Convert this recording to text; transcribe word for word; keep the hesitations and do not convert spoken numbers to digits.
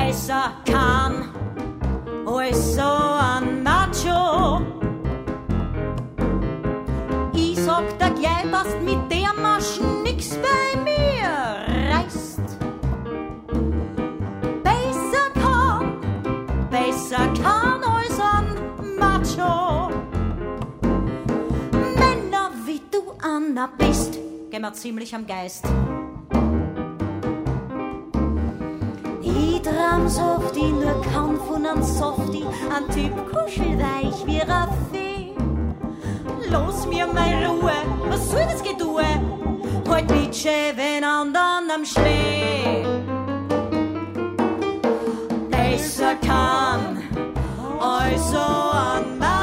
besser kann als so ein Macho. Ich sag dir gleich, dass mit der Masche nix bei mir reißt. Besser kann, besser kann als ein Macho. Männer wie du, Anna, bist, geh mir ziemlich am Geist. Ich tram Softie, nur kann von einem Softie, ein Typ kuschelweich wie eine Fee. Los mir meine Ruhe, was soll das Gedue? Halt mit schön anderen am Schnee. Besser kann als so ein Mann.